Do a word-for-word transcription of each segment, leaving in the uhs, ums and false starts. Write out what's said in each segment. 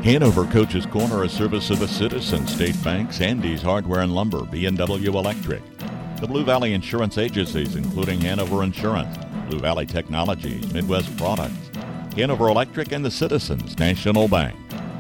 Hanover Coach's Corner, a service of the Citizens, State Bank, Sandy's Hardware and Lumber, B and W Electric, the Blue Valley Insurance Agencies, including Hanover Insurance, Blue Valley Technologies, Midwest Products, Hanover Electric, and the Citizens National Bank.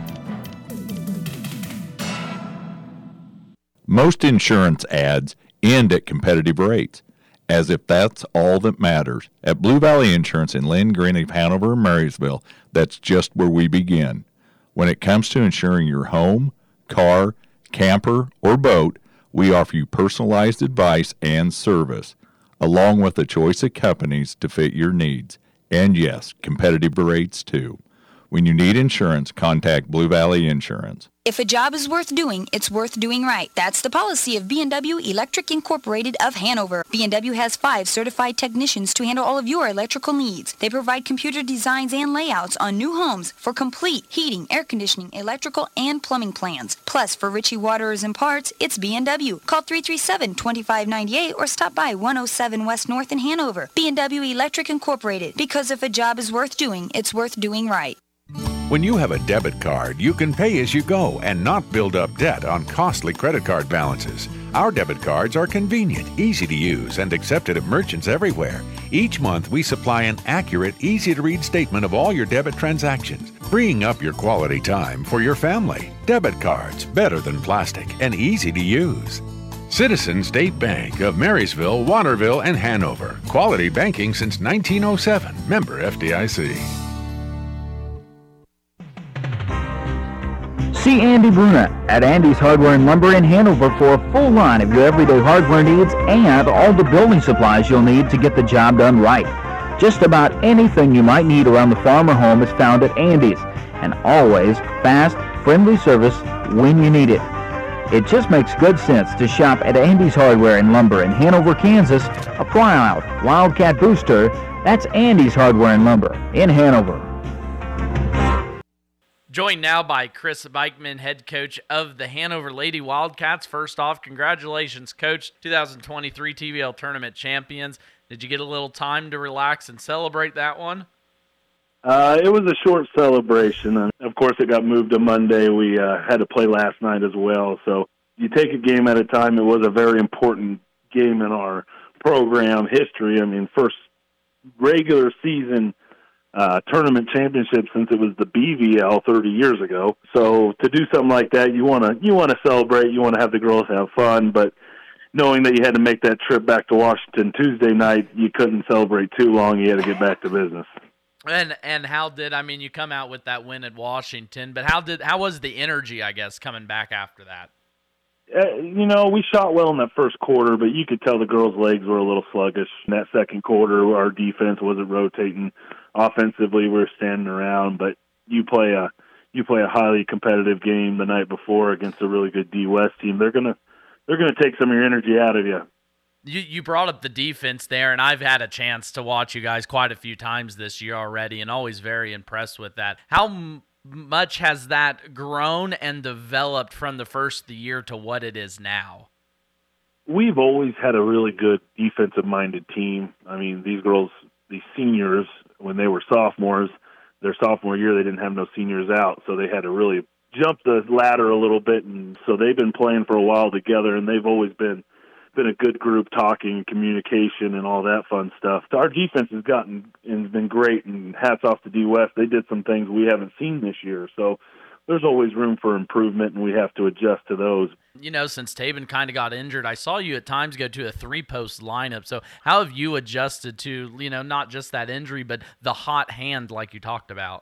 Most insurance ads end at competitive rates, as if that's all that matters. At Blue Valley Insurance in Lynn, Greenleaf, Hanover, and Marysville, that's just where we begin. When it comes to insuring your home, car, camper, or boat, we offer you personalized advice and service, along with a choice of companies to fit your needs. And yes, competitive rates too. When you need insurance, contact Blue Valley Insurance. If a job is worth doing, it's worth doing right. That's the policy of B and W Electric Incorporated of Hanover. B and W has five certified technicians to handle all of your electrical needs. They provide computer designs and layouts on new homes for complete heating, air conditioning, electrical, and plumbing plans. Plus, for Ritchie Waterers and Parts, it's B and W. Call three three seven, two five nine eight or stop by one oh seven West North in Hanover. B and W Electric Incorporated. Because if a job is worth doing, it's worth doing right. When you have a debit card, you can pay as you go and not build up debt on costly credit card balances. Our debit cards are convenient, easy to use, and accepted at merchants everywhere. Each month, we supply an accurate, easy-to-read statement of all your debit transactions, freeing up your quality time for your family. Debit cards, better than plastic and easy to use. Citizens State Bank of Marysville, Waterville, and Hanover. Quality banking since nineteen oh seven. Member F D I C. See Andy Bruna at Andy's Hardware and Lumber in Hanover for a full line of your everyday hardware needs and all the building supplies you'll need to get the job done right. Just about anything you might need around the farm or home is found at Andy's, and always fast, friendly service when you need it. It just makes good sense to shop at Andy's Hardware and Lumber in Hanover, Kansas, a proud Wildcat booster. That's Andy's Hardware and Lumber in Hanover. Joined now by Chris Beichman, head coach of the Hanover Lady Wildcats. First off, congratulations, Coach, twenty twenty-three T V L Tournament champions. Did you get a little time to relax and celebrate that one? Uh, it was a short celebration. And of course, it got moved to Monday. We uh, had to play last night as well. So you take a game at a time. It was a very important game in our program history. I mean, first regular season Uh, tournament championship since it was the B V L thirty years ago. So to do something like that, you want to you want to celebrate, you want to have the girls have fun, but knowing that you had to make that trip back to Washington Tuesday night, you couldn't celebrate too long. You had to get back to business. And and how did I mean you come out with that win at Washington, but how did how was the energy, I guess, coming back after that? Uh, you know, we shot well in that first quarter, but you could tell the girls' legs were a little sluggish. In that second quarter, our defense wasn't rotating. Offensively, we were standing around, but you play a you play a highly competitive game the night before against a really good D West team. They're gonna they're gonna take some of your energy out of you. You you brought up the defense there, and I've had a chance to watch you guys quite a few times this year already, and always very impressed with that. How m- much has that grown and developed from the first of the year to what it is now? We've always had a really good defensive-minded team. I mean, these girls, these seniors, when they were sophomores, their sophomore year, they didn't have no seniors out, so they had to really jump the ladder a little bit, and so they've been playing for a while together, and they've always been been a good group, talking, communication, and all that fun stuff. So our defense has gotten and been great, and hats off to D West. They did some things we haven't seen this year, so there's always room for improvement, and we have to adjust to those. You know, since Taven kind of got injured, I saw you at times go to a three-post lineup. So how have you adjusted to, you know, not just that injury, but the hot hand like you talked about?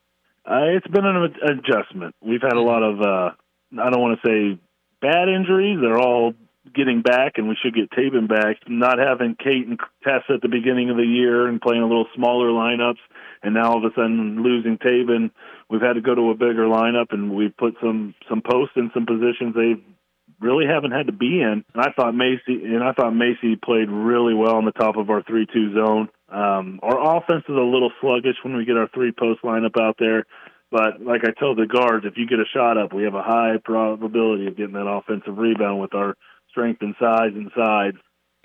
Uh, it's been an adjustment. We've had a lot of, uh, I don't want to say bad injuries. They're all getting back, and we should get Taven back. Not having Kate and Tess at the beginning of the year and playing a little smaller lineups, and now all of a sudden losing Taven, we've had to go to a bigger lineup, and we've put some some posts in some positions they really haven't had to be in. And I thought Macy and I thought Macy played really well on the top of our three two zone. Um, our offense is a little sluggish when we get our three post lineup out there. But like I told the guards, if you get a shot up, we have a high probability of getting that offensive rebound with our strength and size inside.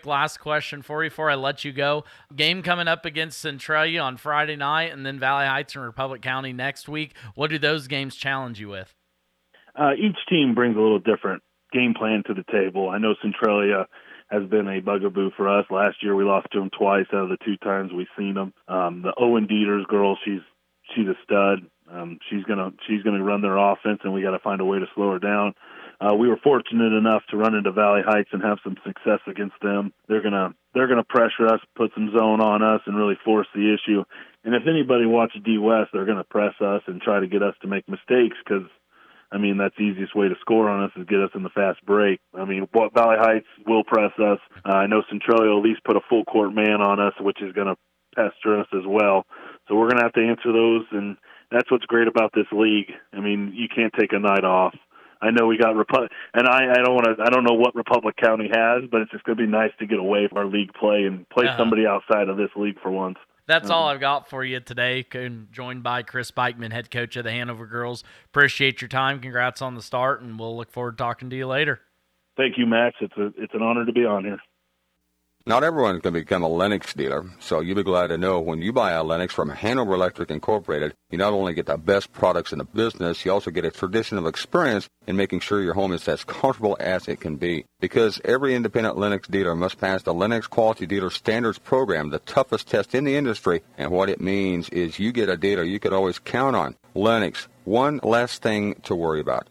last question for you before I let you go. Game coming up against Centralia on Friday night, and then Valley Heights and Republic County next week. What do those games challenge you with? Uh, each team brings a little different game plan to the table. I know Centralia has been a bugaboo for us. Last year we lost to them twice out of the two times we've seen them. Um, the Owen Dieters girl, she's she's a stud. Um, she's gonna she's gonna run their offense, and we got to find a way to slow her down. Uh, we were fortunate enough to run into Valley Heights and have some success against them. They're gonna they're gonna pressure us, put some zone on us, and really force the issue. And if anybody watches D West, they're gonna press us and try to get us to make mistakes because, I mean, that's the easiest way to score on us is get us in the fast break. I mean, what Valley Heights will press us. Uh, I know Centralia will at least put a full court man on us, which is going to pester us as well. So we're going to have to answer those, and that's what's great about this league. I mean, you can't take a night off. I know we got Repu- and I, I don't want to. I don't know what Republic County has, but it's just going to be nice to get away from our league play and play uh-huh. somebody outside of this league for once. That's all I've got for you today. Joined by Chris Bikeman, head coach of the Hanover Girls. Appreciate your time. Congrats on the start, and we'll look forward to talking to you later. Thank you, Max. It's a it's an honor to be on here. Not everyone's going to become a Lennox dealer, so you'll be glad to know when you buy a Lennox from Hanover Electric Incorporated, you not only get the best products in the business, you also get a tradition of experience in making sure your home is as comfortable as it can be. Because every independent Lennox dealer must pass the Lennox Quality Dealer Standards Program, the toughest test in the industry, and what it means is you get a dealer you could always count on. Lennox, one less thing to worry about.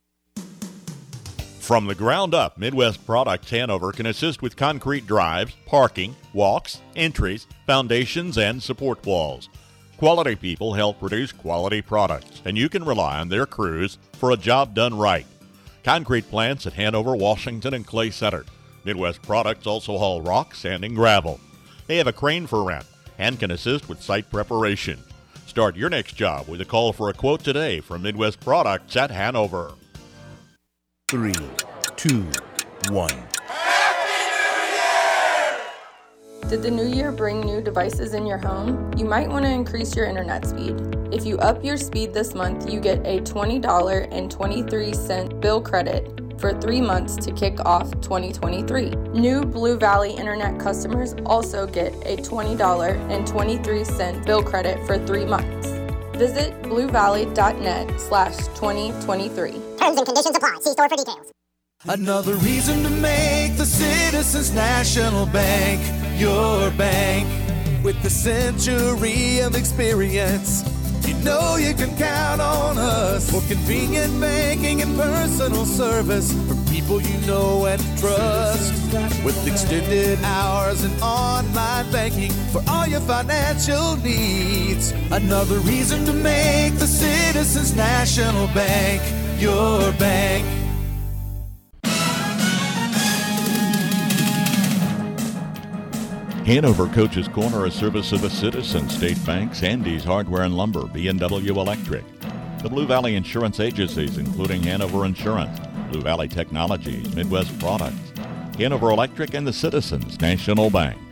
From the ground up, Midwest Products Hanover can assist with concrete drives, parking, walks, entries, foundations, and support walls. Quality people help produce quality products, and you can rely on their crews for a job done right. Concrete plants at Hanover, Washington, and Clay Center. Midwest Products also haul rock, sand, and gravel. They have a crane for rent and can assist with site preparation. Start your next job with a call for a quote today from Midwest Products at Hanover. Three, two, one. Did the new year bring new devices in your home? You might want to increase your internet speed. If you up your speed this month, you get a twenty dollars and twenty-three cents bill credit for three months to kick off twenty twenty-three. New Blue Valley Internet customers also get a twenty dollars and twenty-three cents bill credit for three months. Visit bluevalley.net slash 2023. Terms and conditions apply. See store for details. Another reason to make the Citizens National Bank your bank. With a century of experience, you know you can count on us for convenient banking and personal service for people you know and trust. With extended hours and online banking for all your financial needs. Another reason to make the Citizens National Bank your bank. Hanover Coach's Corner, a service of the Citizen, State Banks, Andy's Hardware and Lumber, B and W Electric, the Blue Valley Insurance Agencies, including Hanover Insurance, Blue Valley Technologies, Midwest Products, Hanover Electric, and the Citizens National Bank.